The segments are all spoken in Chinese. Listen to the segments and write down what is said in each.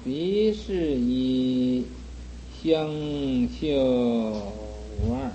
彼是一，香嗅无二。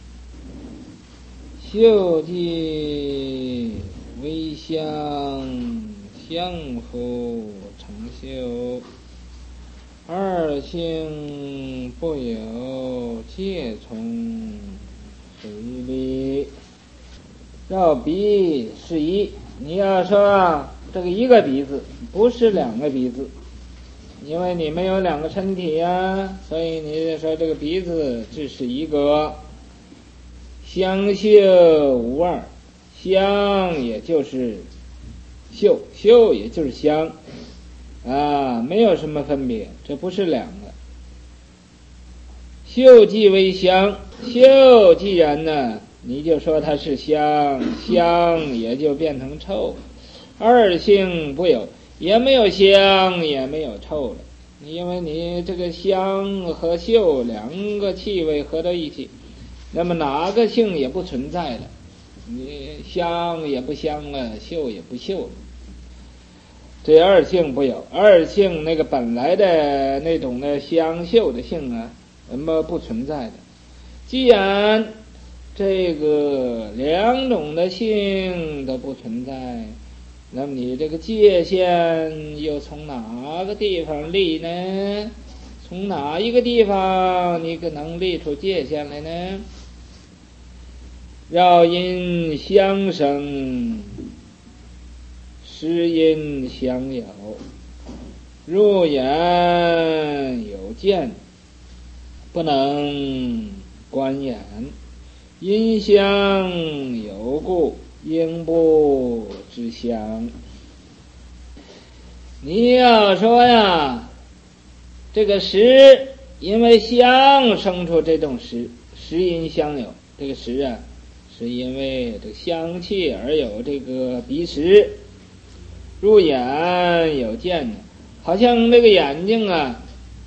嗅即为香，相互成嗅。二性不有，皆从随理。要鼻是一，你要说这个一个鼻子不是两个鼻子，因为你没有两个身体呀，所以你说这个鼻子只是一个。香嗅无二，香也就是嗅，嗅也就是香啊，没有什么分别，这不是两个。嗅即为香，嗅既然呢，你就说它是香，香也就变成臭。二性不有，也没有香也没有臭了，因为你这个香和嗅两个气味合到一起，那么哪个性也不存在了，你香也不香了，嗅也不嗅了。这二性不有，二性那个本来的那种的香嗅的性啊，那么不存在的。既然这个两种的性都不存在，那么你这个界限又从哪个地方立呢？从哪一个地方你可能立出界限来呢？要因相生，实因相有。入眼有见，不能观眼；因相有故，应不知相。你要说呀，这个识因为相生出这种识，识因相有。这个识啊，是因为这个香气而有这个鼻识。入眼有见呢，好像那个眼睛啊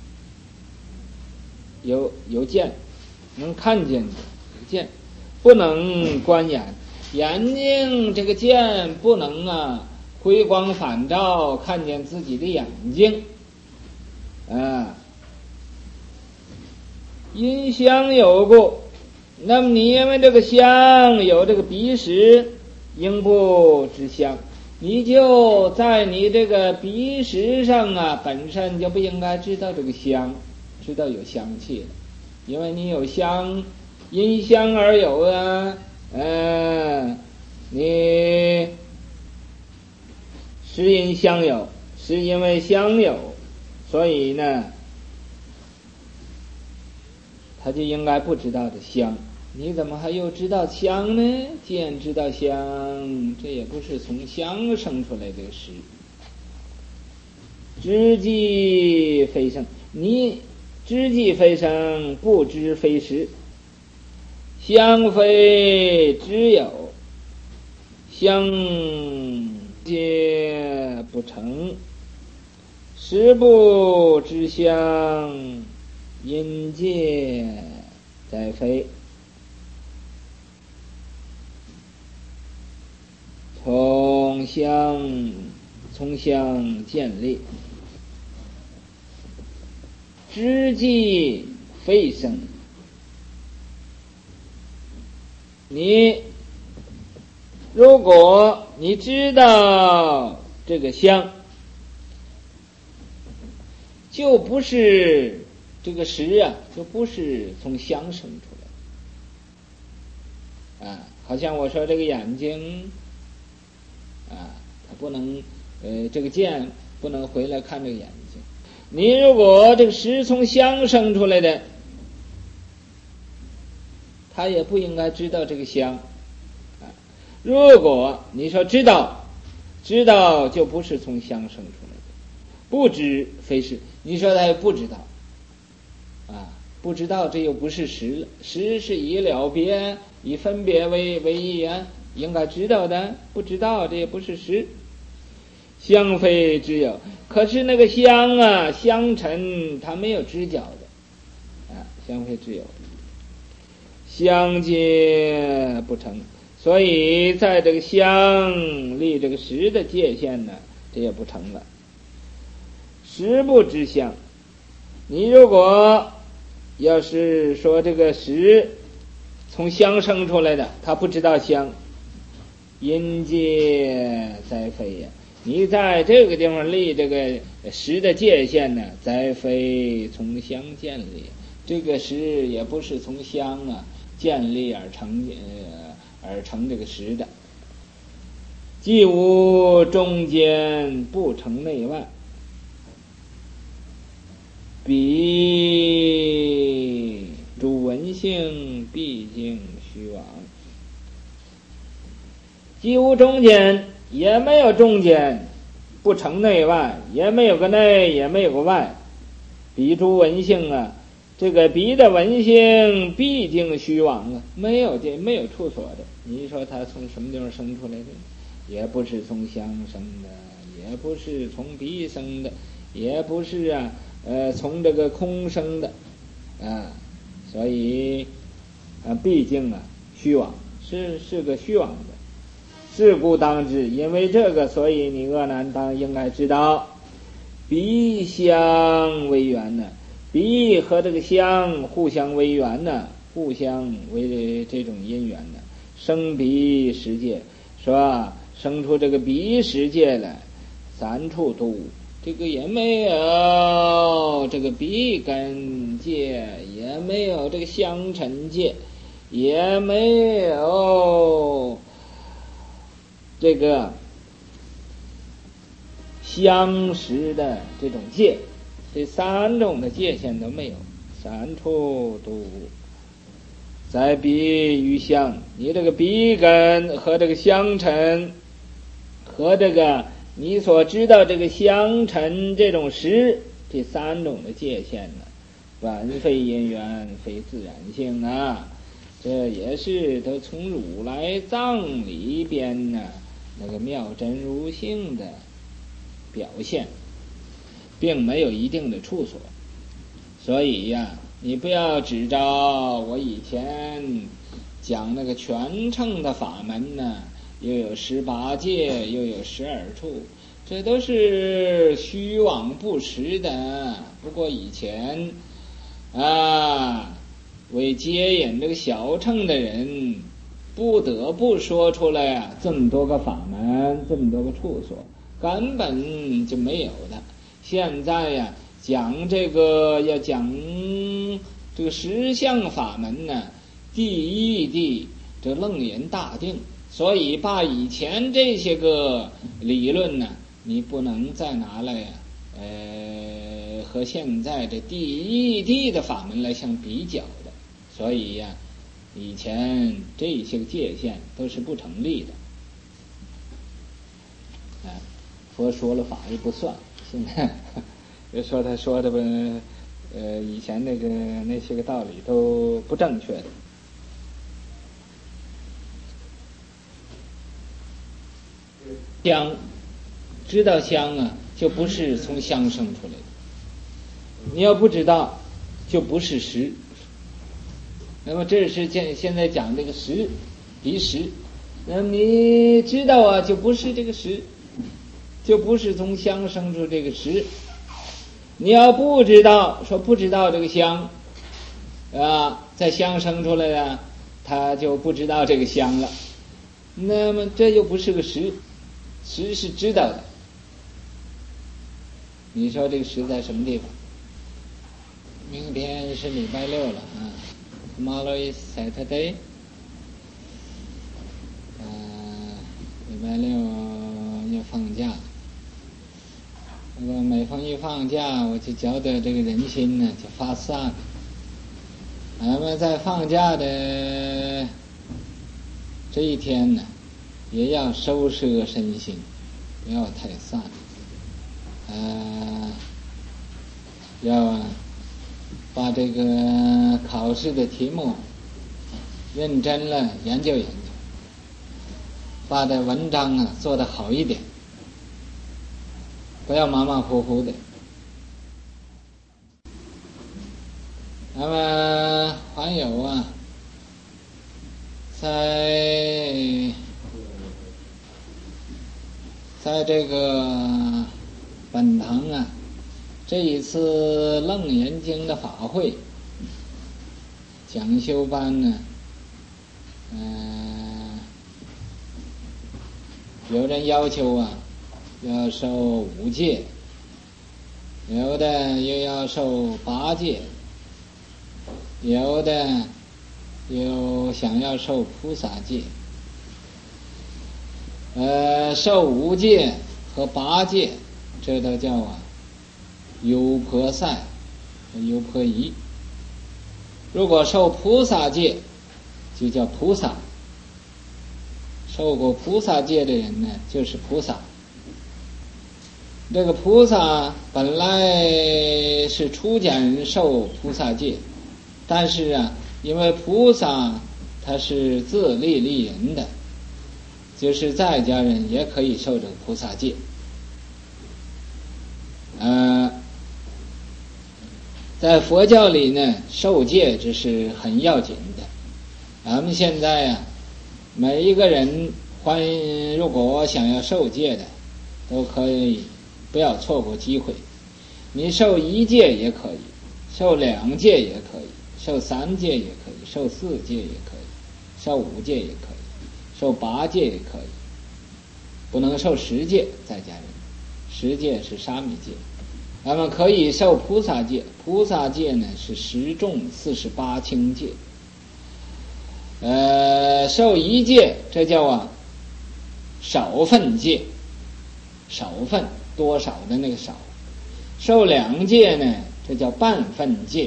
有见，能看见的有见，不能观眼。眼睛这个见不能啊回光返照看见自己的眼睛啊。因香有故，那么你因为这个香有这个鼻识，应不知香，你就在你这个鼻识上啊，本身就不应该知道这个香，知道有香气了，因为你有香，因香而有啊。你是因香有，是因为香有，所以呢，他就应该不知道的香。你怎么还又知道香呢？既然知道香，这也不是从香生出来的识。知即非生，你知即非生，不知非识。香非知有，香皆不成。识不知香，因界在非。从相建立，知即非生。如果你知道这个香，就不是这个识啊，就不是从香生出来啊。好像我说这个眼睛啊，它不能这个见不能回来看这个眼睛。你如果这个识从香生出来的，他也不应该知道这个香啊。如果你说知道就不是从香生出来的，不知非识，你说他也不知道啊，不知道这又不是识了。识是以了别以分别为义啊，应该知道的，不知道这也不是识。香非知有，可是那个香啊，香尘它没有知觉的啊，香非知有，香皆不成。所以在这个香立这个识的界限呢，这也不成了。 食不知香。你如果要是说这个食从香生出来的，他不知道香，因界在非呀。你在这个地方立这个食的界限呢，在非从香建立，这个食也不是从香建立而成这个食的。既无中间，不成内外，彼诸文性毕竟虚妄。既无中间，也没有中间，不成内外，也没有个内，也没有个外。彼诸文性这个彼的文性毕竟虚妄没有处所的。你说它从什么地方生出来的？也不是从香生的，也不是从鼻生的，也不是从这个空生的所以毕竟虚妄，是个虚妄的。是故当知，因为这个，所以你鄂南应该知道，鼻相为缘呢，鼻和这个相互相为缘呢，互相为这种因缘呢，生鼻十界，是吧？生出这个鼻十界来，三处都无，这个也没有这个鼻根界，也没有这个相尘界，也没有这个相识的这种界，这三种的界限都没有，三处都无。在鼻与相，你这个鼻根和这个相尘和这个你所知道这个相尘这种识，这三种的界限完非因缘，非自然性这也是都从如来藏里边那个妙真如性的表现，并没有一定的处所。所以你不要只照我以前讲那个全称的法门又有18界，又有12处，这都是虚妄不实的。不过以前为接引这个小乘的人，不得不说出来这么多个法门，这么多个处所，根本就没有的。现在讲这个要讲这个实相法门第一地这楞严大定，所以把以前这些个理论你不能再拿来和现在这第一地的法门来相比较的。所以以前这些界限都是不成立的佛说了法也不算，现在说他说的以前那些个道理都不正确的。香，知道香就不是从香生出来的。你要不知道，就不是实。那么这是现在讲这个实，鼻实。那么你知道就不是这个实，就不是从香生出这个实。你要不知道，说不知道这个香在香生出来的，他就不知道这个香了。那么这就不是个实，实是知道的。你说这个实在什么地方？明天是礼拜六了Tomorrow is Saturday。礼拜六要放假。每逢一放假，我就觉得这个人心就发散。那么在放假的这一天也要收摄身心，不要太散。要把这个考试的题目认真了研究研究，把这文章做得好一点，不要马马虎虎的。那么还有在这个本堂这一次楞严经的法会讲修班呢，有人要求要受5戒，有的又要受8戒，有的又想要受菩萨戒。受5戒和8戒，这都叫优婆塞、优婆夷。如果受菩萨戒，就叫菩萨。受过菩萨戒的人呢，就是菩萨。这个菩萨本来是出家人受菩萨戒，但是因为菩萨他是自利利人的，就是在家人也可以受这个菩萨戒。在佛教里呢，受戒这是很要紧的。咱们现在每一个人如果想要受戒的，都可以不要错过机会。你受1戒也可以，受2戒也可以，受3戒也可以，受4戒也可以，受5戒也可以，受8戒也可以，不能受10戒，在家人10戒是沙弥戒。咱们可以受菩萨戒，菩萨戒呢是10重48轻戒。受1戒，这叫少分戒，少分多少的那个少。受2戒呢，这叫半分戒。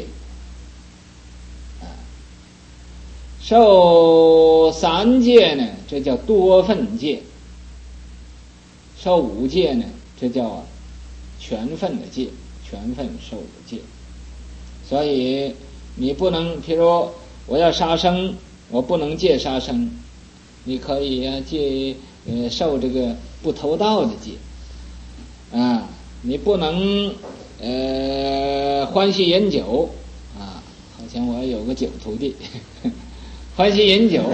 受3戒呢，这叫多分戒。受5戒呢，这叫全分的戒，全分受的戒。所以你不能，譬如我要杀生，我不能戒杀生，你可以戒受这个不偷盗的戒你不能欢喜饮酒好像我有个酒徒弟欢喜饮酒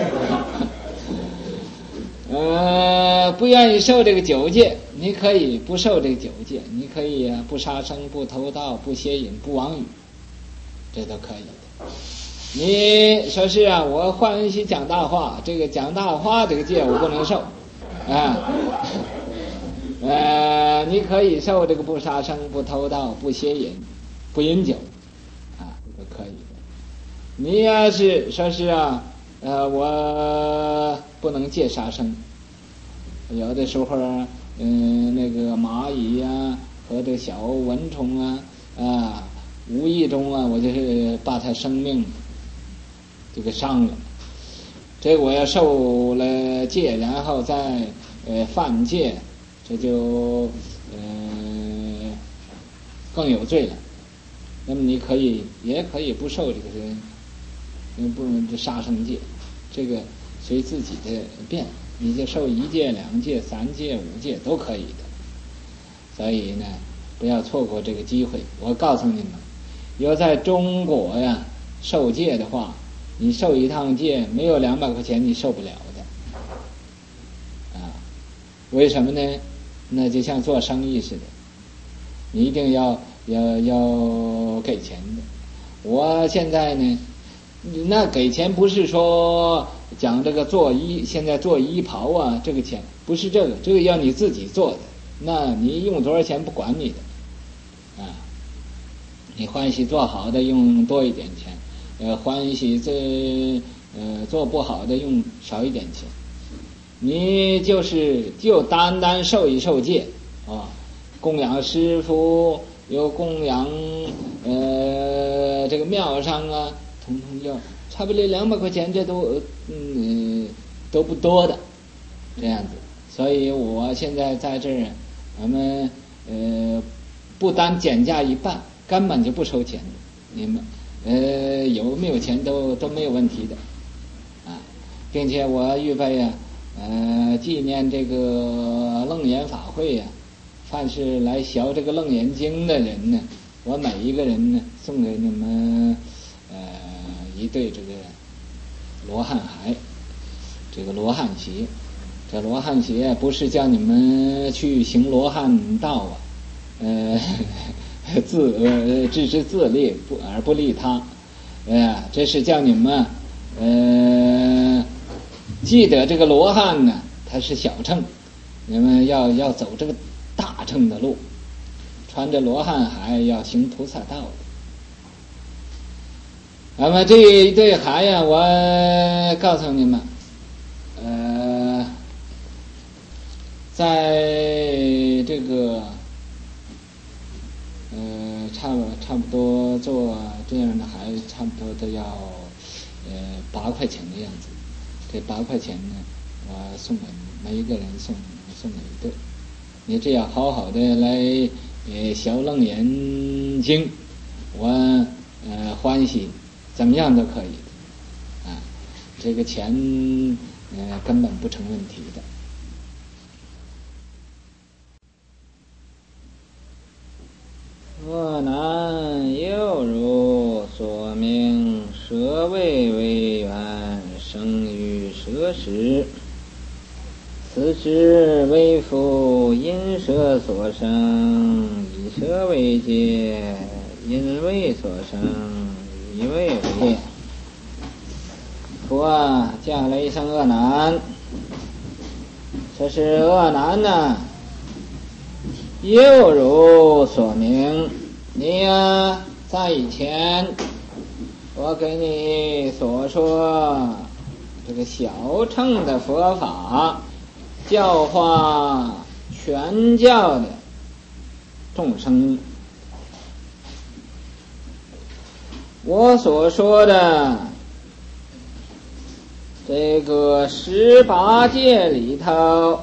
不愿意受这个酒戒，你可以不受这个酒戒，你可以不杀生、不偷盗、不邪淫、不妄语，这都可以的。你说是我欢喜讲大话，这个讲大话这个戒我不能受你可以受这个不杀生、不偷盗、不邪淫、不饮酒都可以的。你要是说是我不能戒杀生，有的时候那个蚂蚁和这小蚊虫无意中我就是把它生命这个伤了，这我要受了戒，然后再犯戒，这就更有罪了。那么你也可以不受这个不能杀生戒，这个随自己的便，你就受1戒、2戒、3戒、5戒都可以的。所以呢，不要错过这个机会。我告诉你们，要在中国受戒的话，你受一趟戒没有200块钱你受不了的为什么呢？那就像做生意似的，你一定要给钱的。我现在呢，那给钱不是说讲这个现在做衣袍这个钱不是这个要你自己做的，那你用多少钱不管你的你欢喜做好的用多一点钱，欢喜做不好的用少一点钱。你就单单受一受戒供养师傅，有供养这个庙上统统要差不多200块钱，这都不多的这样子。所以我现在在这儿我们不单减价1半，根本就不收钱，你们有没有钱都没有问题的并且我预备纪念这个楞严法会凡是来学这个楞严经的人呢，我每一个人呢送给你们一对这个罗汉鞋，这个罗汉鞋。这罗汉鞋不是叫你们去行罗汉道只是自利而不利他。这是叫你们记得这个罗汉呢，它是小乘，你们要走这个大乘的路，穿着罗汉海要行菩萨道的。那么这一对海呀，我告诉你们，在这个差不多做这样的海，差不多都要8块钱的样子。这8块钱呢，我送给每一个人送给一对。你只要好好的来小楞严经，我欢喜怎么样都可以的这个钱根本不成问题的。 恶男又如所命，舍位为缘，生于舍时，此时为复因舍所生，以舍为界，因为所生，以为为界。佛叫了一声恶男，这是恶男呢，又如所明。你呀，在以前我给你所说这个小乘的佛法，教化全教的众生，我所说的这个18戒里头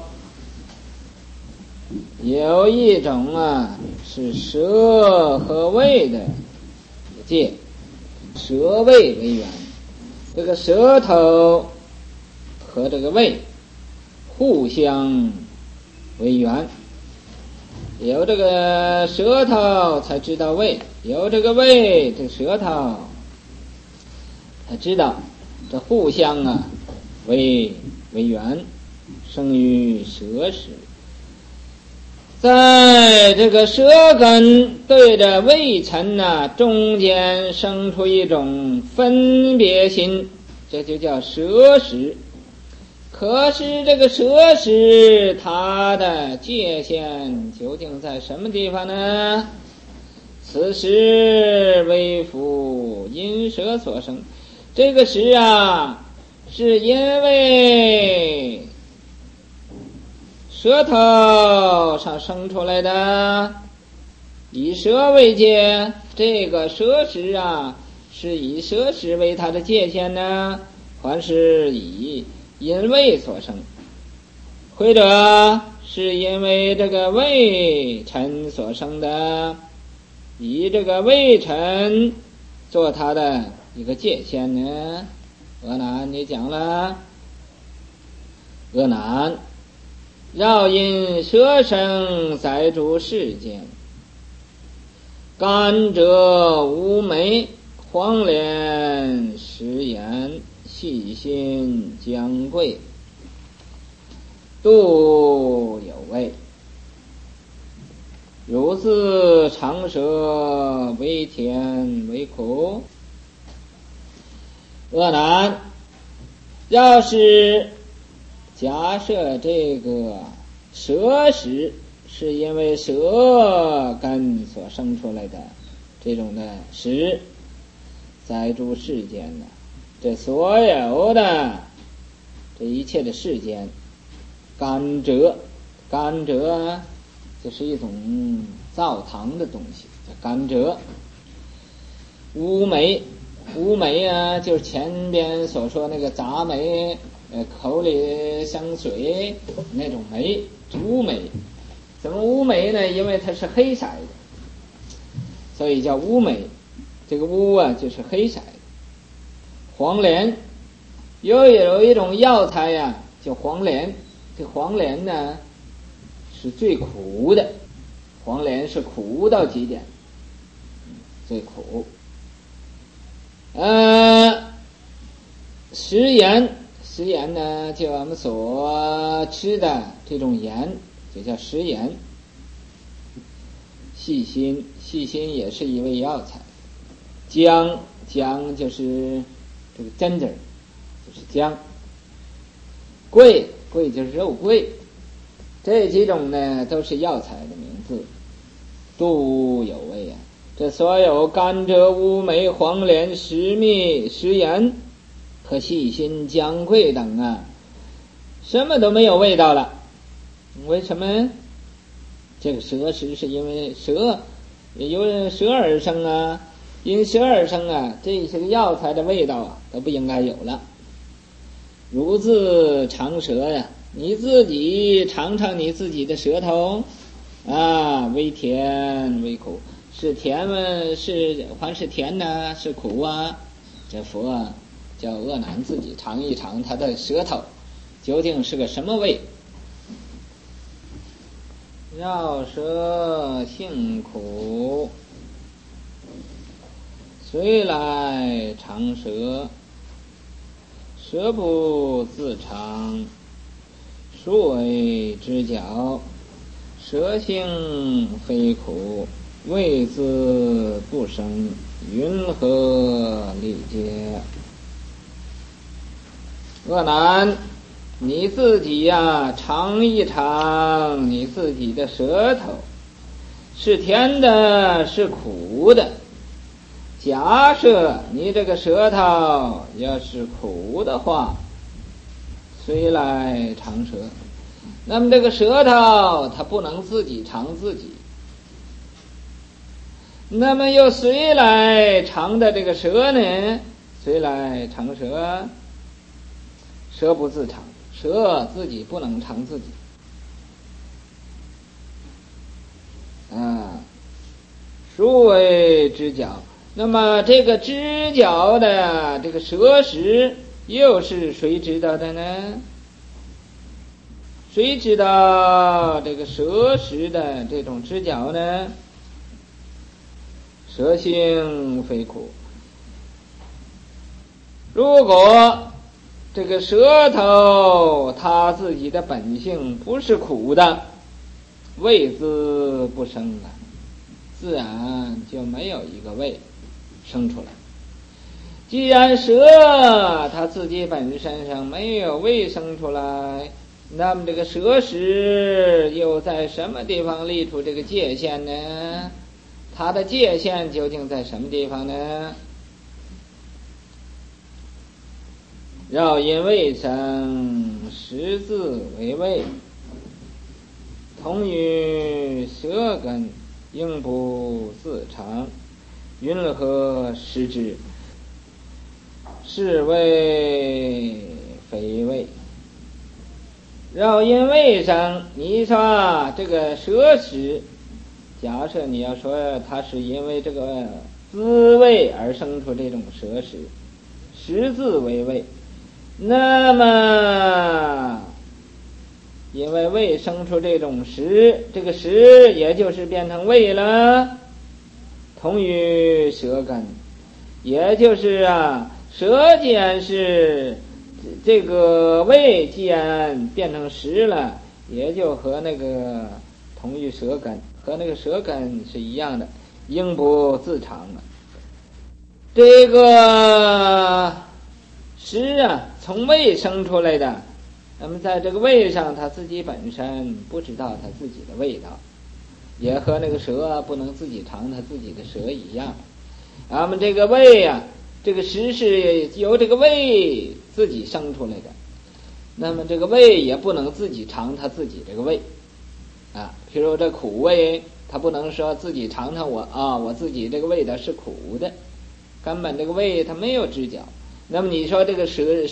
有一种是舌和味的戒，舌味为缘，这个舌头和这个味互相为缘，有这个舌头才知道味，有这个味这个舌头才知道，这互相为缘，生于舌时。在这个舌根对着味尘中间生出一种分别心，这就叫舌识。可是这个舌识它的界限究竟在什么地方呢？此时为复因舌所生，这个识是因为舌头上生出来的，以舌为界，这个舌识是以舌识为它的界限呢，还是以因为所生，或者是因为这个味尘所生的，以这个味尘做它的一个界限呢？恶男，你讲了，恶男绕因舌生载诸世间，甘蔗无梅，黄连食盐，细心姜桂，度有味，如自长舌，为甜为苦。恶男，要是假设这个舌识是因为舌根所生出来的这种的识，在诸世间这所有的这一切的世间，甘蔗就是一种造糖的东西，叫甘蔗。乌梅就是前边所说那个杂梅，口里生水那种梅，乌梅。怎么乌梅呢？因为它是黑色的，所以叫乌梅。这个乌就是黑色的。黄连，有一种药材叫黄连。这黄连呢是最苦的，黄连是苦到极点，最苦。食盐呢，就我们所吃的这种盐，就叫食盐。 细辛，细辛也是一味药材。姜，姜就是这个针子，就是姜。桂，桂就是肉桂。这几种呢都是药材的名字，都有味啊。这所有甘蔗、乌梅、黄连、石蜜、食盐和细辛、姜、桂等啊，什么都没有味道了。为什么？这个蛇食是因为蛇由蛇而生啊，因蛇而生啊，这些个药材的味道啊都不应该有了。如自尝舌呀，你自己尝尝你自己的舌头啊，微甜微苦，是甜吗？还是甜呢？是苦啊？这佛啊叫恶男自己尝一尝他的舌头究竟是个什么味。绕舌性苦，虽来尝舌，舌不自尝，数为之角，舌性非苦，味自不生，云何理解？恶男，你自己呀，尝一尝你自己的舌头，是甜的，是苦的。假设你这个舌头要是苦的话，虽来尝舌，那么这个舌头它不能自己尝自己，那么又谁来尝的这个舌呢？谁来尝舌？舌不自尝，舌自己不能尝自己啊。数为之角，那么这个知角的这个舌识又是谁知道的呢？谁知道这个舌识的这种知角呢？舌性非苦。如果这个舌头它自己的本性不是苦的，味自不生了，自然就没有一个味生出来。既然舌它自己本身上没有味生出来，那么这个舌识又在什么地方立出这个界限呢？它的界限究竟在什么地方呢？绕因味生，识字为味，同于舌根，应不自尝，云何识之？是谓非味。绕因味生，你说这个舌识，假设你要说它是因为这个滋味而生出这种舌识，识字为味，那么因为味生出这种识，这个识也就是变成味了，同于舌根，也就是舌既然是这个味既然变成识了，也就和那个同于舌根，和那个舌根是一样的，应不自尝了。这个识从味生出来的，那么在这个味上它自己本身不知道它自己的味道，也和那个舌不能自己尝它自己的舌一样。那么这个味这个识是由这个味自己生出来的，那么这个味也不能自己尝它自己这个味譬如这苦味，它不能说自己尝尝我自己这个味道是苦的，根本这个味它没有知觉。那么你说这个识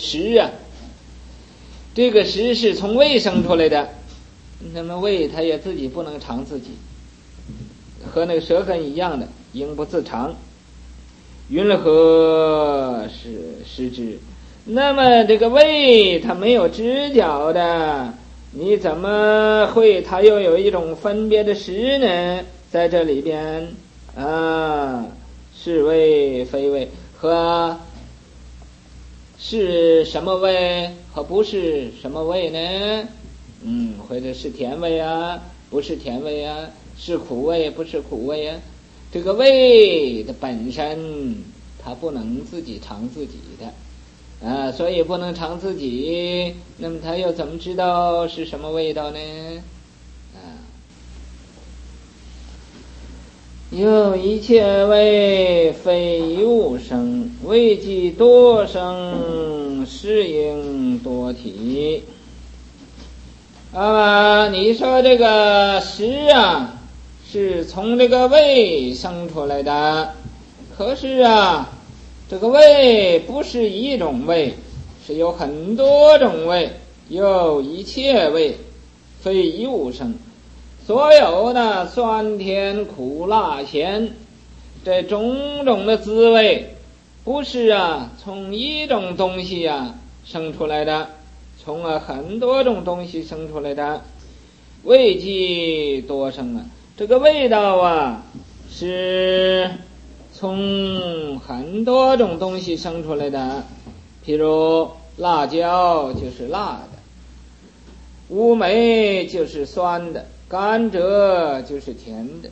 这个识是从味生出来的，那么味它也自己不能尝自己，和那个舌根一样的，应不自尝，云何识之？那么这个味它没有知觉的，你怎么会它又有一种分别的识呢？在这里边是味非味，和是什么味和不是什么味呢？或者是甜味不是甜味是苦味不是苦味啊？这个味的本身它不能自己尝自己的所以不能尝自己，那么它又怎么知道是什么味道呢？有一切味非一物生，味即多生，是应多体。你说这个食啊是从这个味生出来的，可是这个味不是一种味，是有很多种味，有一切味非一物生。所有的酸甜苦辣咸这种种的滋味，不是从一种东西生出来的，从很多种东西生出来的。味即多生这个味道是从很多种东西生出来的。譬如辣椒就是辣的，乌梅就是酸的，甘蔗就是甜的，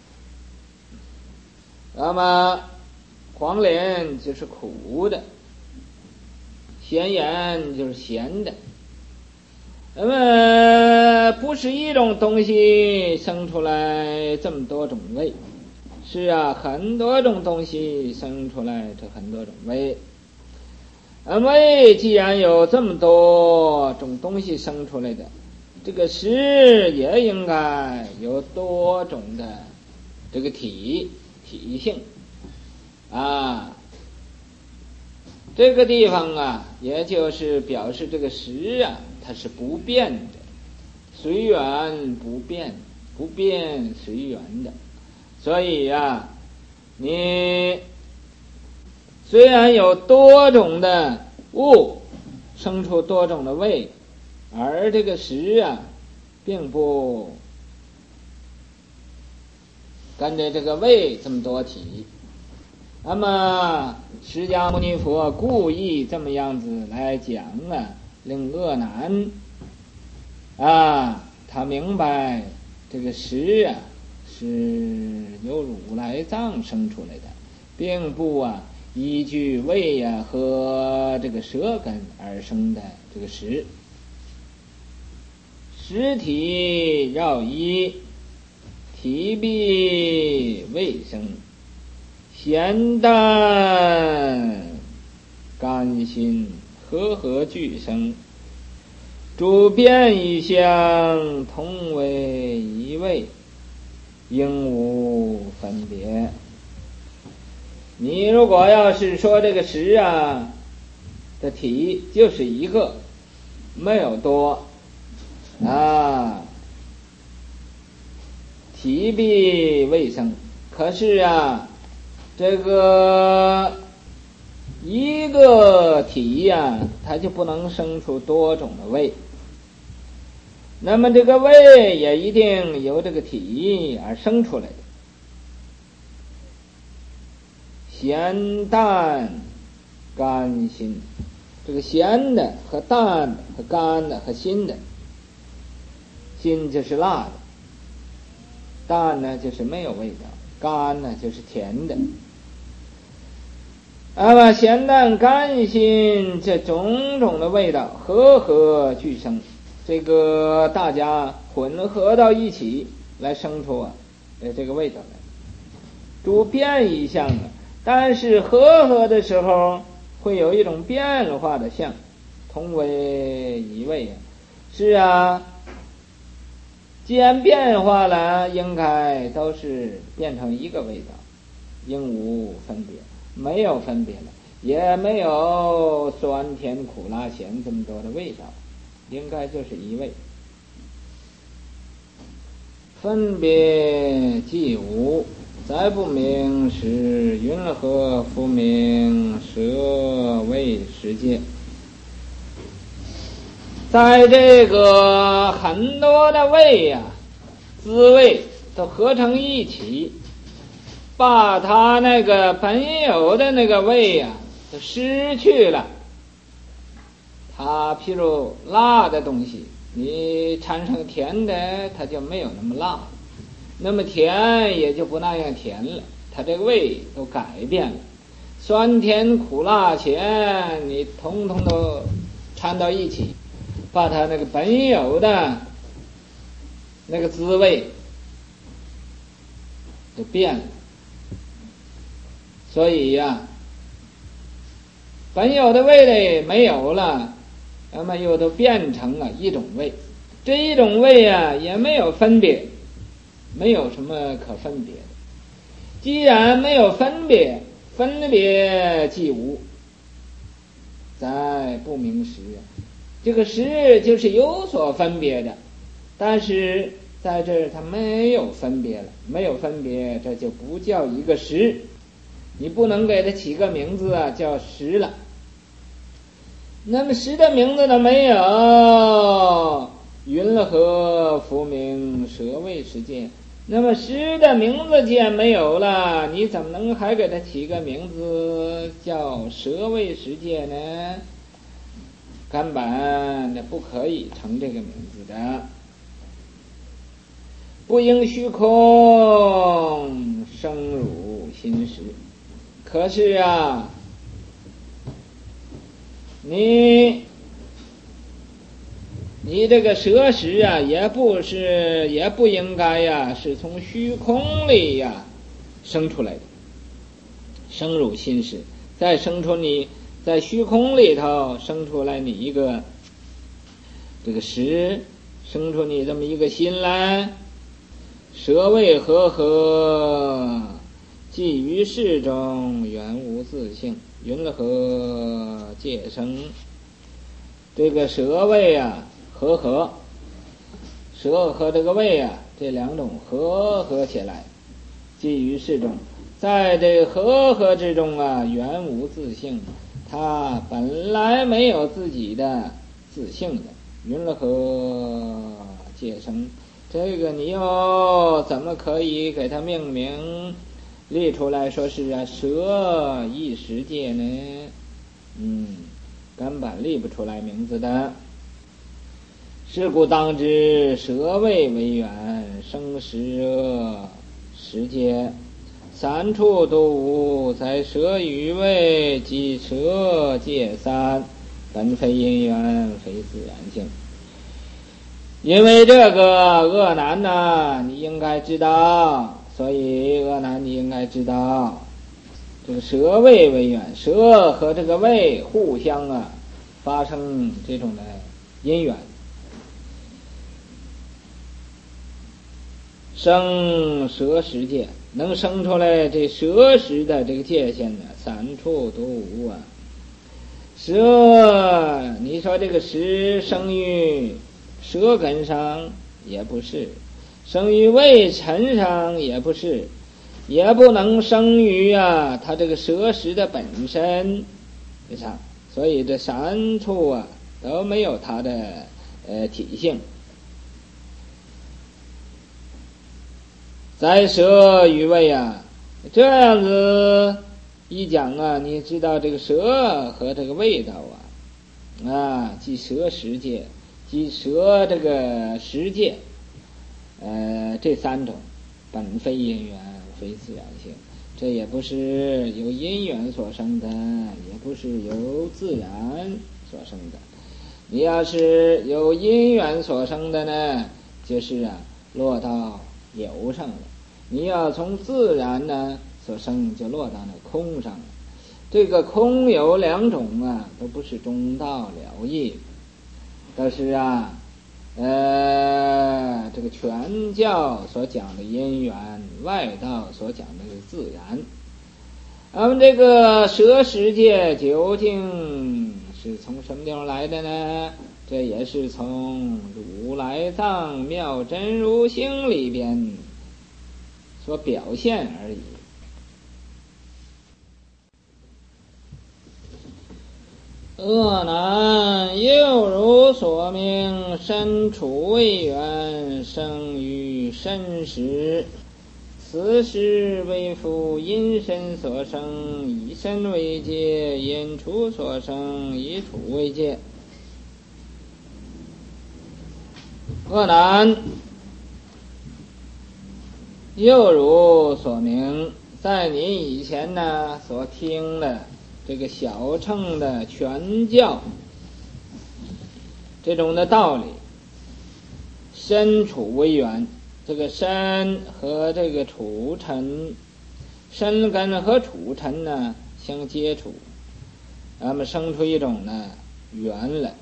那么黄连就是苦的，咸盐就是咸的。那么不是一种东西生出来这么多种味，是很多种东西生出来这很多种味。味既然有这么多种东西生出来的，这个食也应该有多种的这个体性这个地方也就是表示这个食它是不变的，随缘不变，不变随缘的。所以你虽然有多种的物生出多种的味，而这个食并不跟着这个味这么多体。那么释迦牟尼佛故意这么样子来讲令阿难他明白这个食是由如来藏生出来的，并不依据味和这个舌根而生的这个食。食体绕一，体必味生，咸淡甘辛和合俱生，诸变异相同为一味，应无分别。你如果要是说这个食的体就是一个，没有多体必味生，可是这个一个体它就不能生出多种的味，那么这个味也一定由这个体而生出来的。咸淡甘辛，这个咸的和淡的和甘的和辛的，辛就是辣的，淡呢就是没有味道，甘呢就是甜的。那么咸淡甘辛这种种的味道和合俱生，这个大家混合到一起来生出这个味道来。诸变异相但是和合的时候会有一种变化的相，同为一味是既然变化了，应该都是变成一个味道，应无分别，没有分别了，也没有酸甜苦辣咸这么多的味道，应该就是一味。分别既无，再不明是云何复名舍味世界。在这个很多的味滋味都合成一起，把它那个本有的那个味都失去了。它譬如辣的东西，你产生甜的，它就没有那么辣； 那么甜也就不那样甜了，它这个味都改变了，酸甜苦辣咸你统统都掺到一起，把它那个本有的那个滋味就变了。所以呀，本有的味蕾没有了，那么又都变成了一种味，这一种味啊也没有分别，没有什么可分别的。既然没有分别，分别即无，再不明实。这个实就是有所分别的，但是在这儿它没有分别了，没有分别，这就不叫一个实。你不能给它起个名字啊，叫实了。那么实的名字都没有，云了何复名舍卫实界？那么实的名字既然没有了，你怎么能还给它起个名字叫舍卫实界呢？根本不可以成这个名字的。不应虚空生汝心实。可是啊，你这个舍实啊，也不应该呀，是从虚空里呀生出来的，生入心实，再生出你在虚空里头生出来你一个这个实，生出你这么一个心来。舍为和即于事中原无自性，云了何界生？这个舍位啊，和舍和这个位啊，这两种合起来，即于事中，在这个和之中啊，原无自性，它本来没有自己的自性的。云了何界生？这个你又怎么可以给它命名立出来说是啊舍一实界呢？根本立不出来名字的。是故当知舍位为缘，生实界，三处都无，在舍与位即舍界三，本非因缘，非自然性。因为这个恶难呢，你应该知道，所以恶难你应该知道，这个舍位为缘，舍和这个位互相啊发生这种的因缘，生舍实界，能生出来这舍实的这个界限呢，三处都无啊。舍，你说这个实生于舌根上也不是，生于胃尘上也不是，也不能生于啊它这个舌实的本身上，所以这三处啊都没有它的体性。在舍与位啊，这样子一讲啊，你知道这个舌和这个味道啊，即舌实界，即舍这个实界，这三种本非因缘，非自然性，这也不是由因缘所生的，也不是由自然所生的。你要是由因缘所生的呢，就是啊落到有上了；你要从自然呢所生，就落到那空上了。这个空有两种啊，都不是中道了义。但是啊，这个全教所讲的因缘，外道所讲的是自然。那么这个舍实界究竟是从什么地方来的呢？这也是从如来藏妙真如性里边所表现而已。恶难又如所命，身处为缘，生于身时，此时为复因身所生，以身为界；因处所生，以处为界。恶难又如所明，在你以前呢所听的这个小乘的全教这种的道理，身处为缘，这个身和这个处尘，身根和处尘呢相接触，那么生出一种呢缘来。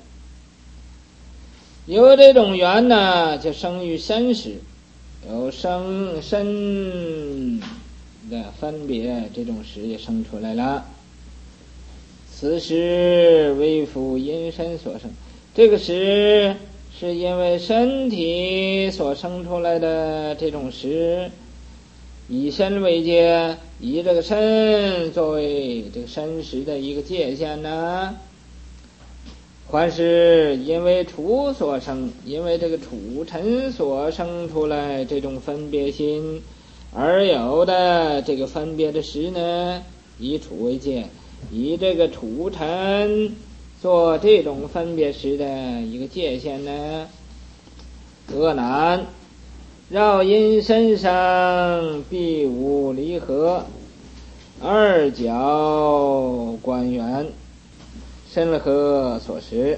有这种缘呢，就生于身时，有生身的分别，这种时也生出来了。此时为复因身所生，这个时是因为身体所生出来的这种时，以身为界，以这个身作为这个身时的一个界限呢。还是因为处所生，因为这个处尘所生出来这种分别心而有的这个分别的时呢，以处为界，以这个处尘做这种分别时的一个界限呢。恶难绕因身上必无离合，二角观缘，身和所识。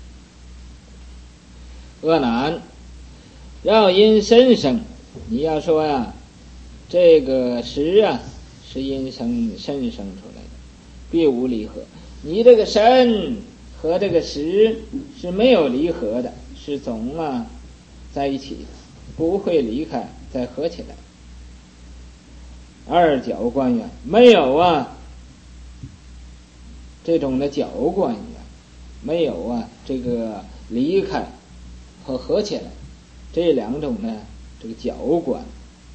恶难绕因身生，你要说呀，这个识啊是因身生出来的，必无离合。你这个身和这个识是没有离合的，是总在一起的，不会离开再合起来。二角观缘，没有这种的角观缘，没有这个离开和合起来，这两种呢这个角观。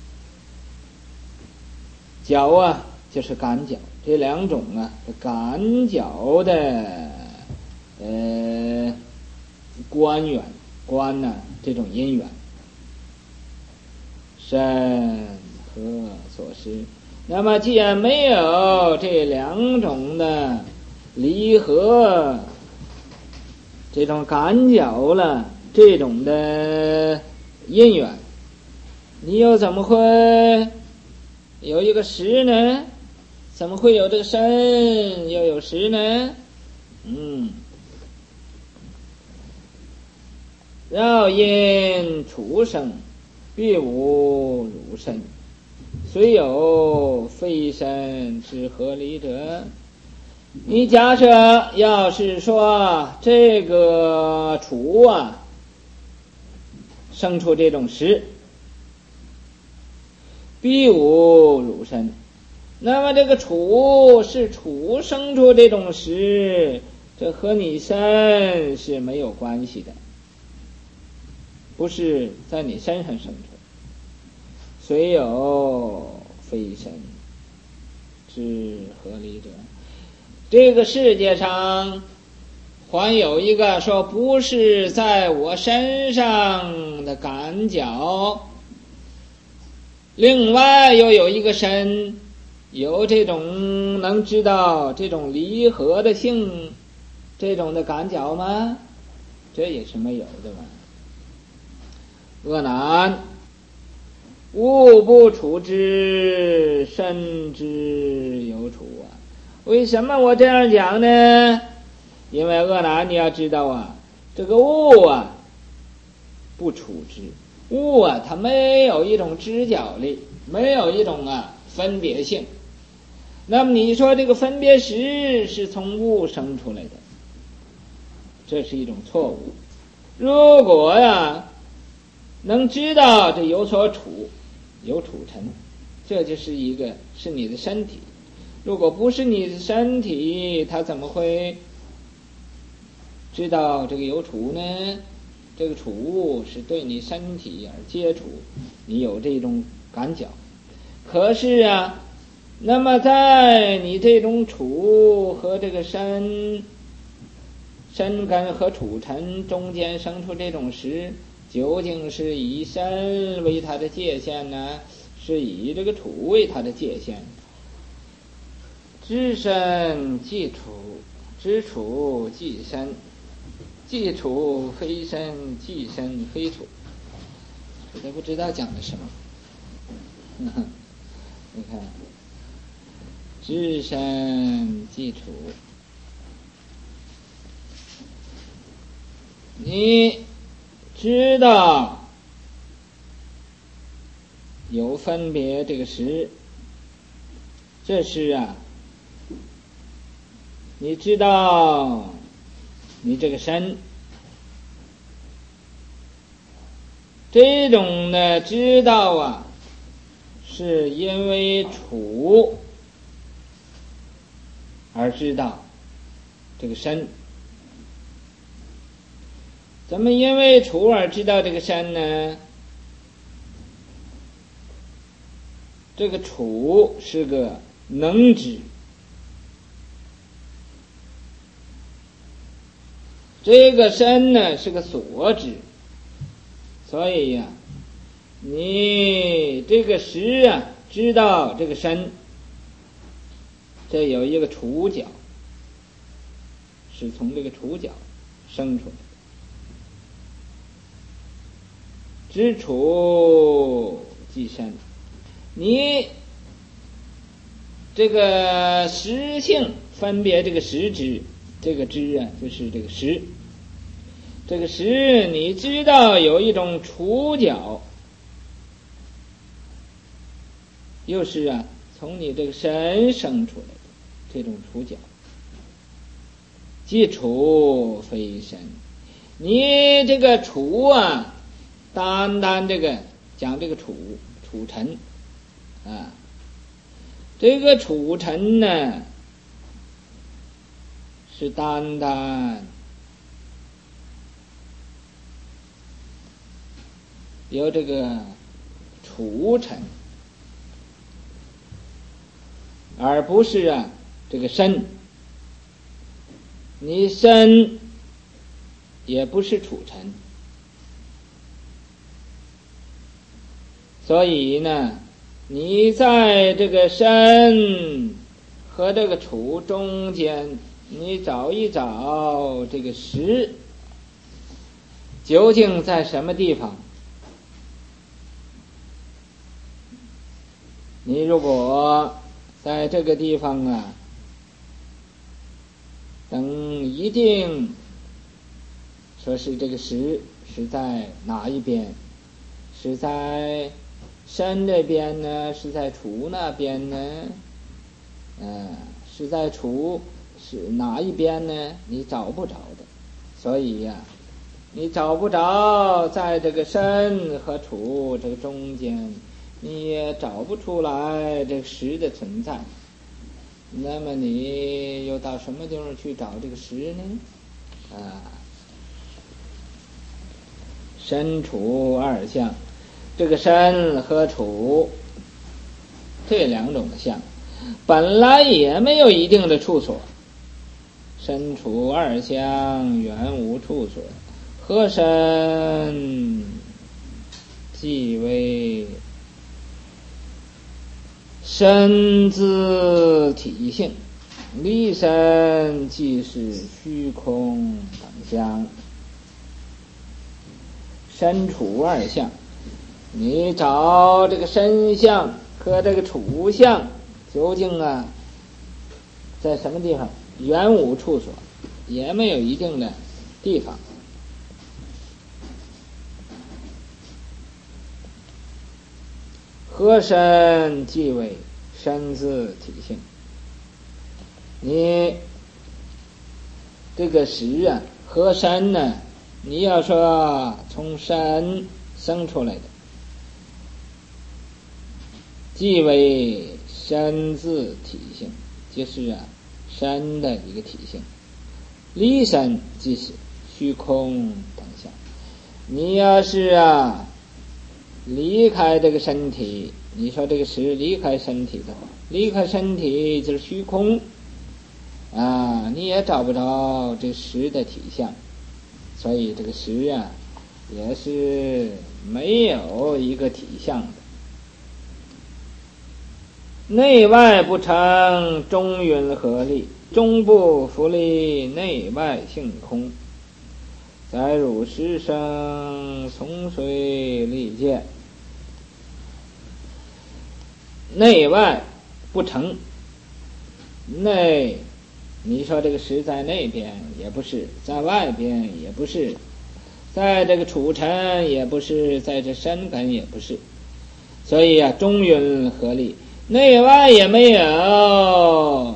角就是感角，这两种感角的观缘，观这种因缘，身和所识。那么既然没有这两种的离合，这种感角了，这种的因缘，你又怎么会有一个识呢？怎么会有这个身又有识呢？绕因处生，必无汝身，虽有非身之合理者。你假设要是说这个处生出这种识，必无汝身，那么这个处是处生出这种识，这和你身是没有关系的，不是在你身上生出，虽有非身之合理者。这个世界上还有一个说不是在我身上的感觉，另外又有一个身有这种能知道这种离合的性，这种的感觉吗？这也是没有的吧。恶难物不处之，身之有处为什么我这样讲呢？因为恶难你要知道这个物不处之，物它没有一种知觉力，没有一种分别性。那么你说这个分别识是从物生出来的，这是一种错误。如果能知道这有所处，有处尘，这就是一个是你的身体。如果不是你的身体，它怎么会知道这个有处呢？这个处物是对你身体而接触，你有这种感觉。可是那么在你这种处和这个身根和处尘中间生出这种识，究竟是以身为它的界限呢，是以这个处为它的界限？知身即处，知处即身，即处非身，即身非处。这都不知道讲的什么。 你看，知身即处，你知道有分别这个识，这是啊，你知道你这个身，这种的知道啊，是因为处而知道这个身。怎么因为处而知道这个身呢？这个处是个能知，这个身呢是个所知，所以呀，你这个识啊知道这个身，这有一个处角，是从这个处角生出来的。知处即身，你这个识性分别这个识知，这个知啊就是这个识，这个识你知道有一种处角，又是啊从你这个身生出来的这种处角，即处非身。你这个处啊，单单这个讲这个处尘啊，这个处尘呢是单单有这个处尘，而不是啊这个身。你身也不是处尘，所以呢，你在这个身和这个处中间，你找一找这个识究竟在什么地方。你如果在这个地方啊，等一定说是这个识是在哪一边，是在身这边呢，是在处那边呢？是在处是哪一边呢？你找不着的，所以呀，你找不着在这个身和处这个中间，你也找不出来这个识的存在。那么你又到什么地方去找这个识呢？身处二相，这个身和处这两种的相本来也没有一定的处所，身处二相原无处所，合身即为身自体性，离身即是虚空等相。身处二相，你找这个身相和这个处相究竟啊在什么地方？原无处所，也没有一定的地方。合身即为身自体性，你这个识啊合身呢，你要说从身生出来的，即为身自体性，就是啊身的一个体性。离身即是虚空等相，你要是啊离开这个身体，你说这个识离开身体的话，离开身体就是虚空啊，你也找不着这识的体相，所以这个识啊也是没有一个体相的。内外不成，中允合力，中不弗离，内外性空。载入师生，从随利剑。 内外不成。内，你说这个实在那边也不是，在外边也不是，在这个处尘也不是，在这深根也不是，所以啊，中允合力，内外也没有，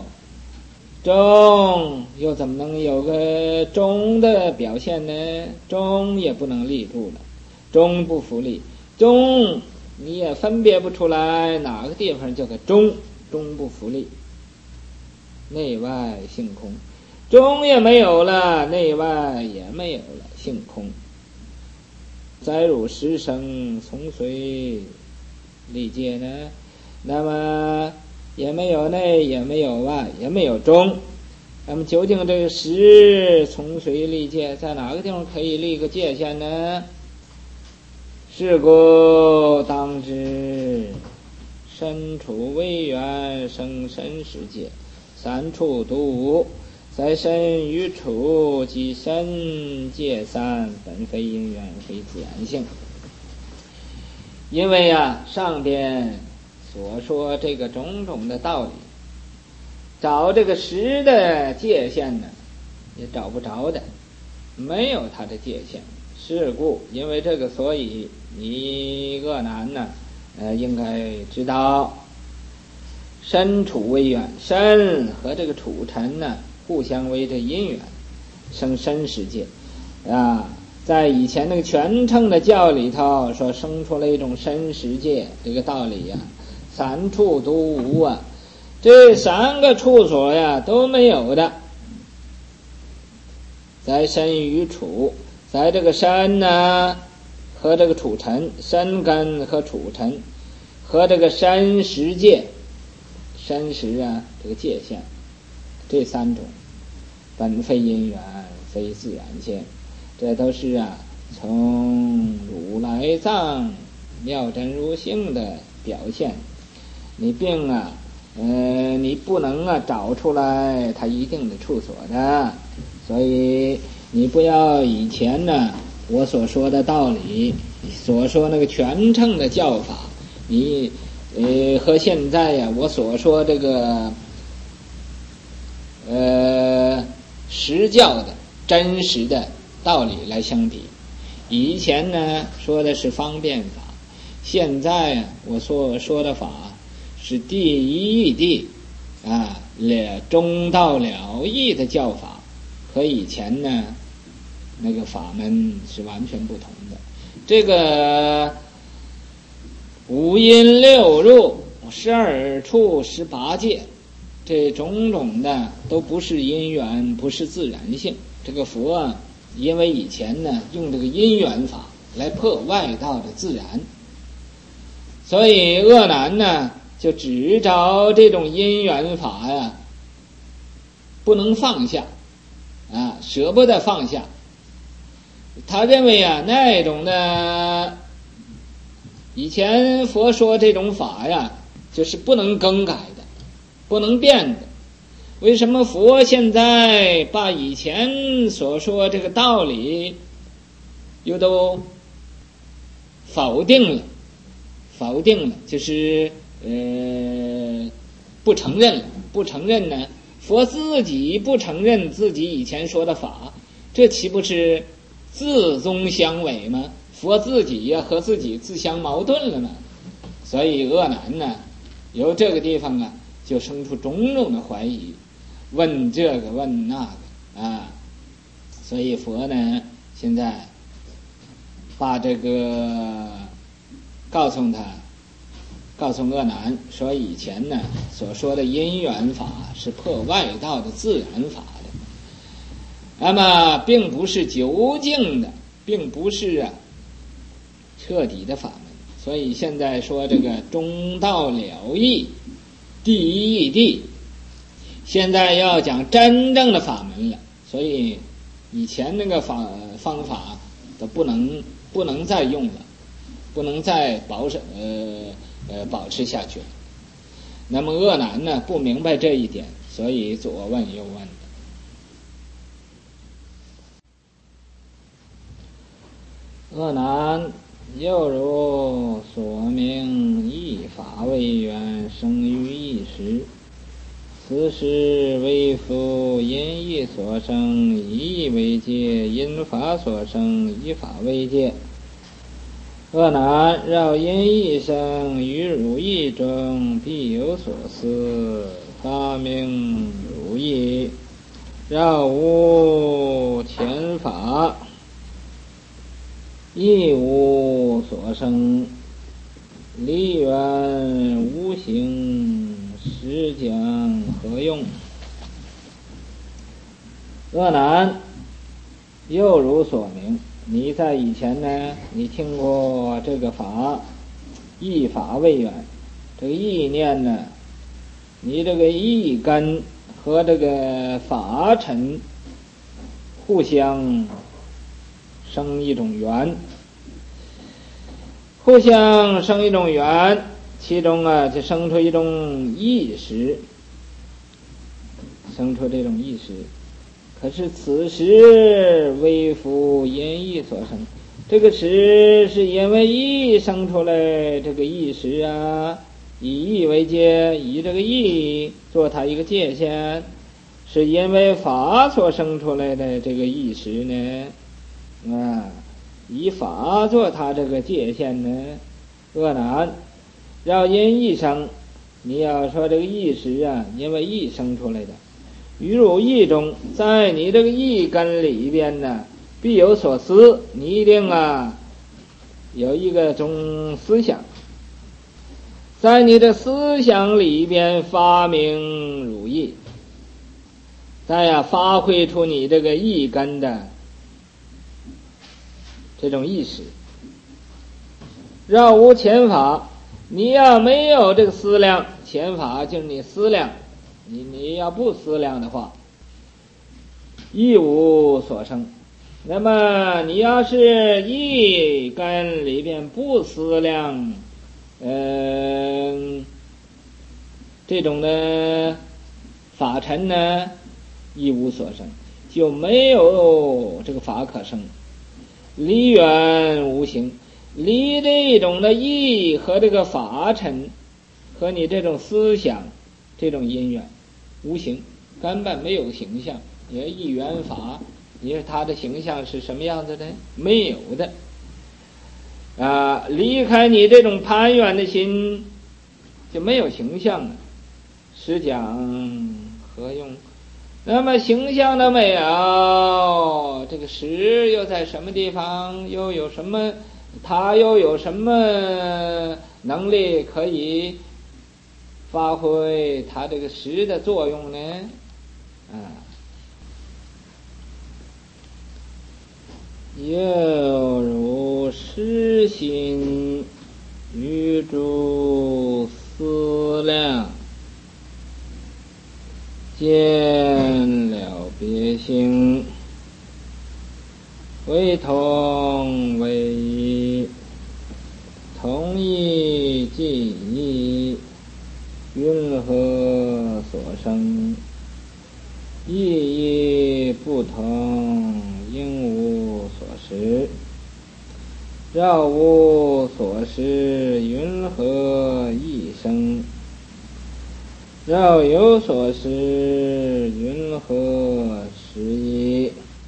中又怎么能有个中的表现呢？中也不能立住了，中不符立，中你也分别不出来哪个地方叫个中，中不符立，内外性空，中也没有了，内外也没有了，性空。载入十生从随历界呢，那么也没有内，也没有外，也没有中。那么究竟这个十从随历界在哪个地方可以立个界限呢？是故当知身处微远生身世界，三处独无，在身与处即身界三，本非因缘，非自然性。因为啊，上边所说这个种种的道理，找这个实的界限呢，也找不着的，没有它的界限。是故因为这个，所以你恶男呢，应该知道，身处微远，身和这个处尘呢，互相为这因缘，生身世界啊。在以前那个全称的教里头说，生出了一种身世界，这个道理呀，三处都无啊，这三个处所呀都没有的。在身与处，在这个身呢和这个处尘，身根和处尘和这个身实界，身实啊这个界限，这三种本非因缘，非自然性，这都是啊从如来藏妙真如性的表现。你并啊你不能啊找出来它一定的处所的，所以你不要以前呢我所说的道理，所说那个全称的教法，你和现在呀我所说这个实教的真实的道理来相比。以前呢说的是方便法，现在啊我所说的法是第一义谛啊，中道了义的教法，和以前呢那个法门是完全不同的。这个五阴六入12处18界，这种种的都不是因缘，不是自然性。这个佛啊，因为以前呢用这个因缘法来破外道的自然，所以恶男呢就只找这种因缘法呀，不能放下啊，舍不得放下。他认为啊，那种的以前佛说这种法呀，就是不能更改的，不能变的。为什么佛现在把以前所说这个道理又都否定了？否定了，就是不承认了。不承认呢，佛自己不承认自己以前说的法，这岂不是自宗相违吗？佛自己呀和自己自相矛盾了吗？所以恶男呢，由这个地方啊，就生出种种的怀疑，问这个问那个啊。所以佛呢，现在把这个告诉恶男说，以前呢所说的因缘法是破外道的自然法的，那么并不是究竟的，并不是啊彻底的法门。所以现在说这个中道了义第一义谛，现在要讲真正的法门了。所以以前那个方法都不能再用了，不能再保持下去。那么恶男呢不明白这一点，所以左问右问的。恶男又如所明一法为缘，生于一时，此时为复因义所生，以义为界；因法所生，以法为界。恶男，绕因义生，于汝义中必有所思，发明汝义，绕无前法，亦无所生，离缘无形，实讲何用？恶男，又如所明，你在以前呢，你听过这个法，义法为缘，这个意念呢，你这个意根和这个法尘互相生一种缘，互相生一种缘，其中啊就生出一种意识，生出这种意识。可是此时为复因义所生，这个时是因为义生出来这个意识啊，以义为界，以这个义做它一个界限，是因为法所生出来的这个意识呢，以法做它这个界限呢，恶男，要因义生，你要说这个意识啊，因为义生出来的。于汝意中，在你这个意根里边呢，必有所思，你一定啊有一个种思想，在你的思想里边发明汝意，再发挥出你这个意根的这种意识。绕无前法，你要没有这个思量，前法就是你思量，你要不思量的话，亦无所生。那么你要是意根里边不思量，这种的法尘呢，亦无所生，就没有这个法可生。离缘无形，离这种的意和这个法尘和你这种思想这种因缘无形，根本没有形象。也一缘法，你说它的形象是什么样子的？没有的离开你这种攀缘的心，就没有形象了，实讲何用？那么形象都没有，这个实又在什么地方？又有什么？它又有什么能力可以发挥它这个实的作用呢？又如实心于诸思量，见了别性，为同为异，同义即义，云何所生？意义不同，应无所识。绕无所识，云何异生？绕有所识，云何识异？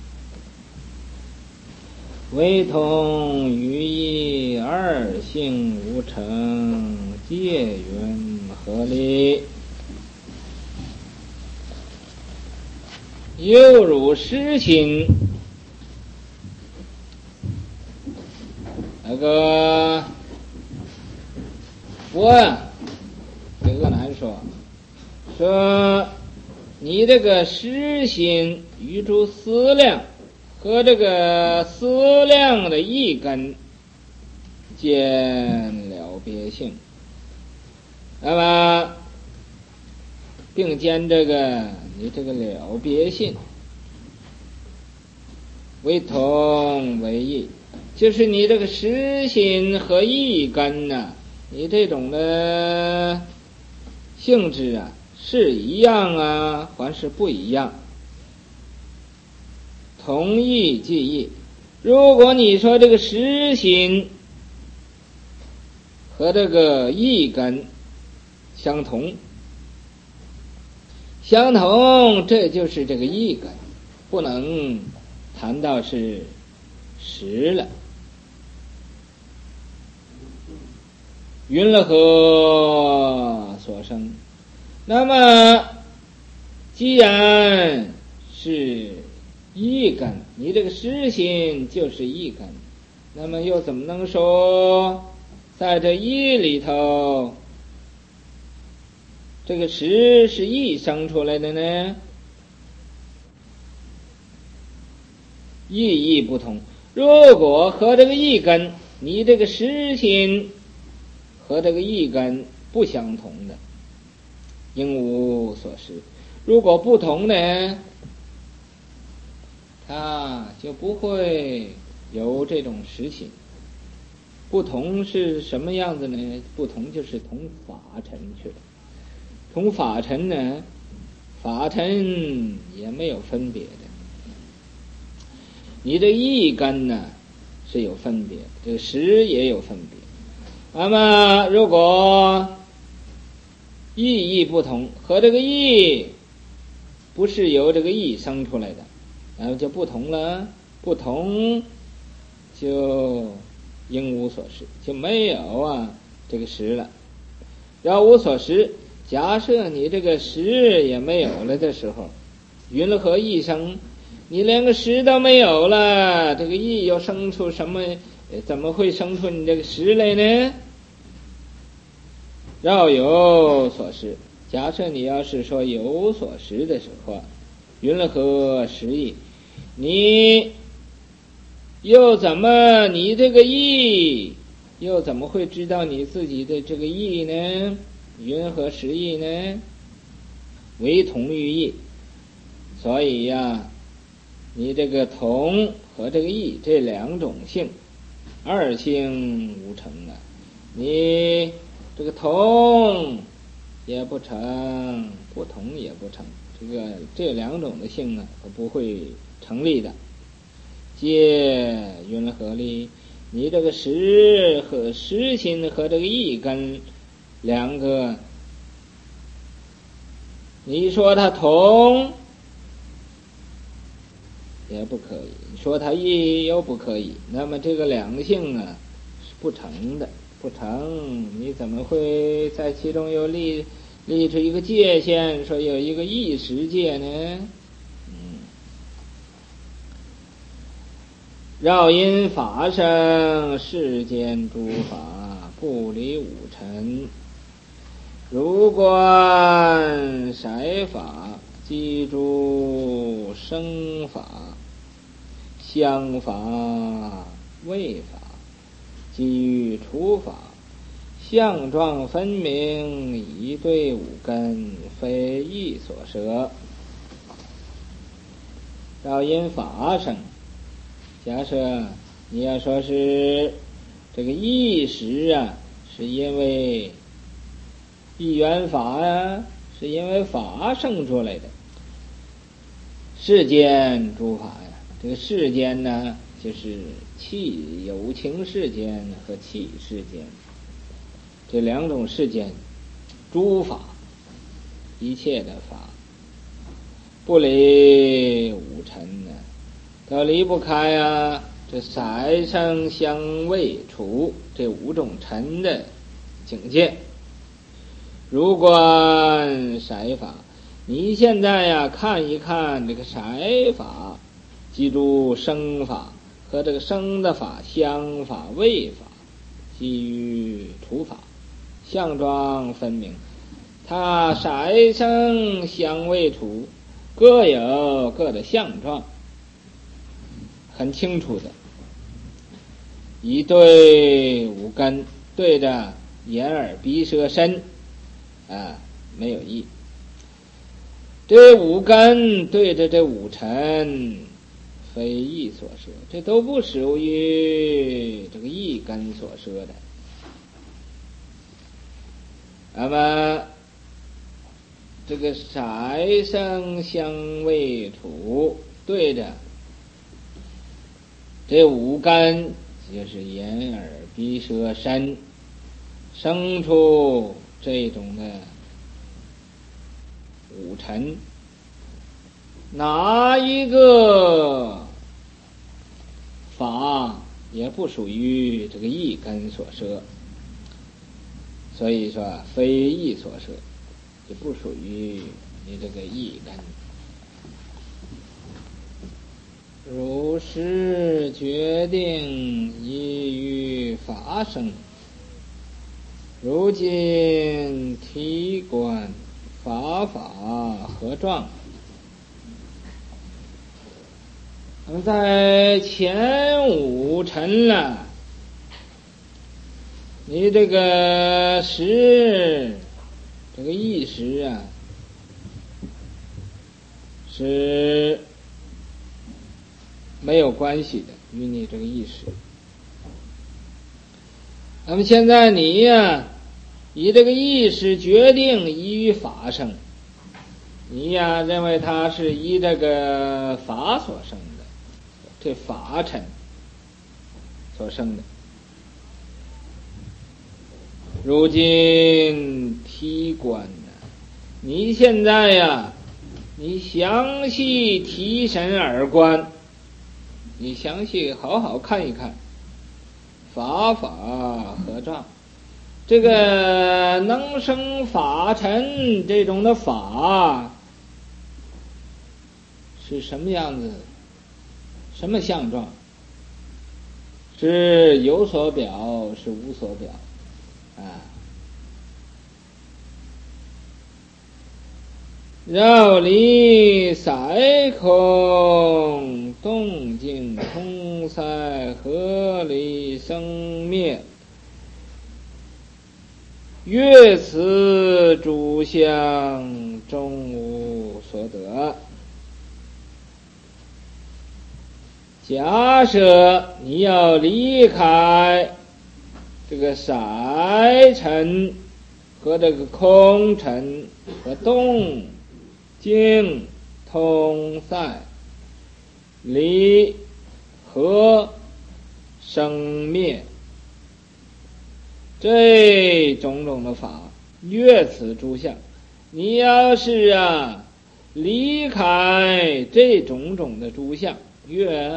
为同于异，二性无成，界云何离？又如实心，那个佛这个难说你这个实心与诸思量和这个思量的一根见了别性，那么并兼这个你这个了别性，为同为异，就是你这个实心和意根你这种的性质是一样还是不一样？同意即异。如果你说这个实心和这个意根相同，这就是这个意根，不能谈到是实了。云了何所生？那么既然是意根，你这个实心就是意根，那么又怎么能说在这意里头这个实是意生出来的呢？意义不同。如果和这个意根，你这个实心和这个意根不相同的，应无所实。如果不同呢，它就不会有这种实心。不同是什么样子呢？不同就是同法尘去了。同法尘呢，法尘也没有分别的。你这意根呢是有分别，这个实也有分别。那么如果意义不同，和这个意不是由这个意生出来的，然后就不同了。不同就应无所实，就没有这个实了。要无所实，假设你这个实也没有了的时候，云了何意生？你连个实都没有了，这个意又生出什么？怎么会生出你这个实来呢？要有所实。假设你要是说有所实的时候，云了何实意？你又怎么，你这个意又怎么会知道你自己的这个意呢？云何实意呢？为同于意。所以你这个同和这个异这两种性，二性无成你这个同也不成，不同也不成，这两种的性都不会成立的。皆云了何立？你这个实和实心和这个异根两个，你说它同也不可以，你说它异又不可以，那么这个两性是不成的，不成，你怎么会在其中又立出一个界限，说有一个异实界呢？绕因法生，世间诸法不离五尘。如观色法，即诸生法；香法、味法，即于除法。相状分明，一对五根，非意所摄。绕因法生，假设你要说是这个意识是因为一元法是因为法生出来的。世间诸法这个世间呢，就是气有情世间和气世间这两种世间，诸法一切的法不离五尘都离不开这色声香味触这五种尘的境界。如观色法，你现在看一看这个色法，记住声法和这个声的法、香法、味法，基于除法，相状分明。它色声香味触各有各的相状，很清楚的。一对五根对着眼耳鼻舌身没有异。这五根对着这五尘，非意所摄，这都不属于这个意根所摄的。那么这个色声香味触对着这五根，就是眼耳鼻舌身， 生出这种的五尘，哪一个法也不属于这个一根所摄，所以说非一所摄，就不属于你这个一根。如是决定依于法生，如今体观法何状？那么在前五尘了，你这个识，这个意识啊，是没有关系的，与你这个意识。那么现在你呀，以这个意识决定依于法生，你呀认为它是依这个法所生的，这法尘所生的。如今体观呢，你现在呀，你详细提神而观，你详细好好看一看，法何状？这个能生法尘这种的法是什么样子？什么相状？是有所表，是无所表啊？绕离色空，动静通塞，合理生灭，越此诸相，终无所得。假设你要离开这个色尘和这个空尘和动静通塞离合生灭这种种的法，越此诸相，你要是离开这种种的诸相，越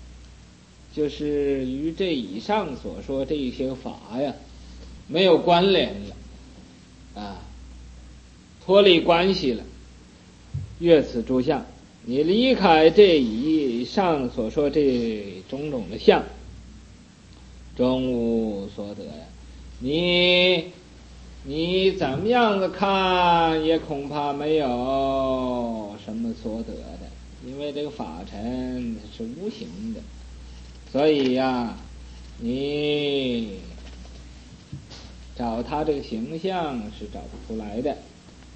就是与这以上所说这一些法呀没有关联了脱离关系了，越此诸相，你离开这以上所说这种种的相，终无所得呀。你怎么样子看也恐怕没有什么所得的，因为这个法尘是无形的，所以你找它这个形象是找不出来的。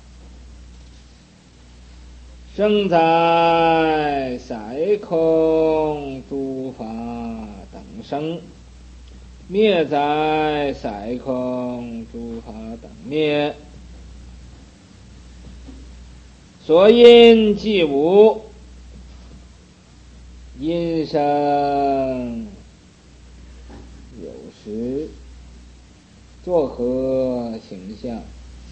生在色空诸法等生，灭在色空诸法等灭，所因即无，因生有时，作何形象？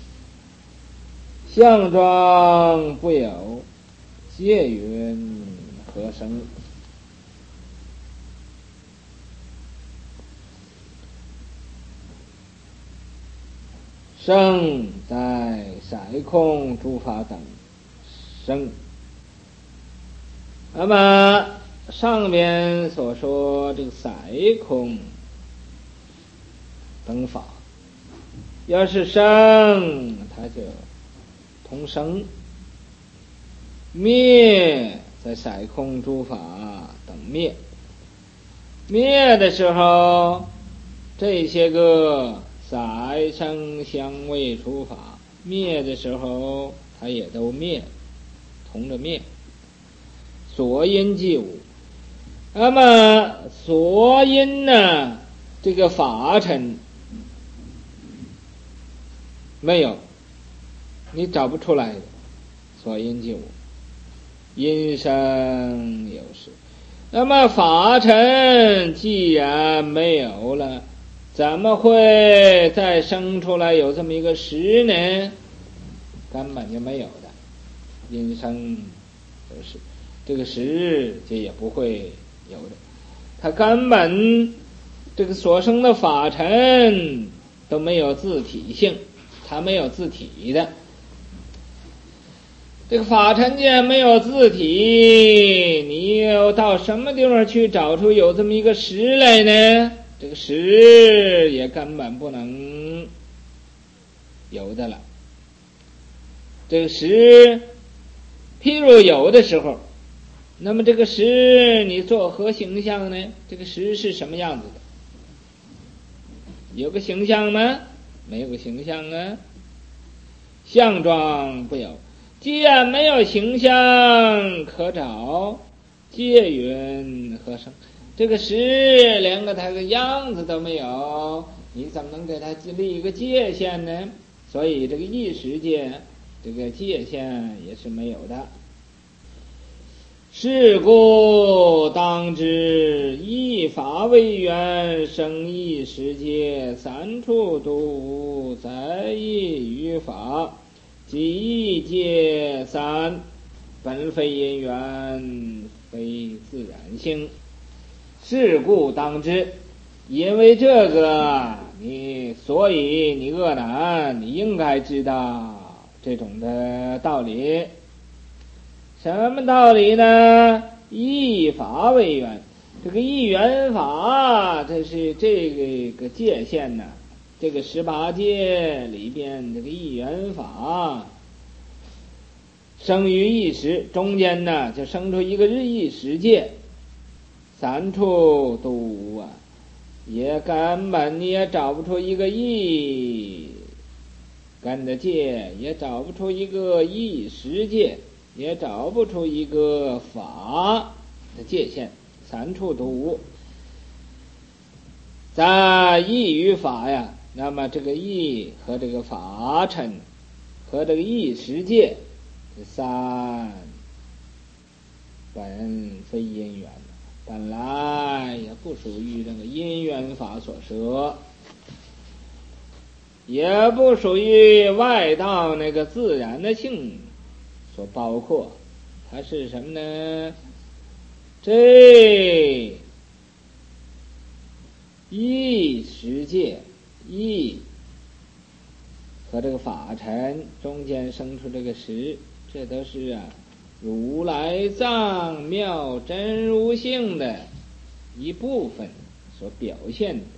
相状不有，借云何生？生在色空诸法等生。那么上面所说这个色空等法，要是生，它就同生；灭在色空诸法等灭。灭的时候，这些个色声香味触法灭的时候，它也都灭，同着灭。所因即无。那么所因呢，这个法尘没有，你找不出来的，所因即无，因生有时。那么法尘既然没有了， 怎么会再生出来有这么一个识呢？根本就没有的，因生有识，这个识就也不会有的。它根本这个所生的法尘都没有自体性，它没有自体的。这个法尘界没有自体，你又到什么地方去找出有这么一个识来呢？这个识也根本不能有的了。这个识譬如有的时候，那么这个识你作何形象呢？这个识是什么样子的？有个形象吗？没有个形象啊，相状不有。既然没有形象可找，界云何生？这个识连个它个样子都没有，你怎么能给它立一个界限呢？所以这个意识界这个界限也是没有的。是故当知一法为缘，生意识界，三处独无，在意于法，即意界三，本非因缘，非自然性。是故当知，因为这个所以你恶男，你应该知道这种的道理。什么道理呢？一法为缘，这个一缘法，这是这个界限呢，这个18界里边这个一缘法生于一时，中间呢就生出一个日一时界，三处都无啊，也根本你也找不出一个一根的界，也找不出一个一时界，也找不出一个法的界限，三处都无。在意于法呀，那么这个意和这个法尘和这个意识界这三本非因缘，本来也不属于这个因缘法所摄，也不属于外道那个自然的性所包括。它是什么呢？这意识界，意和这个法尘中间生出这个识，这都是如来藏妙真如性的一部分所表现的。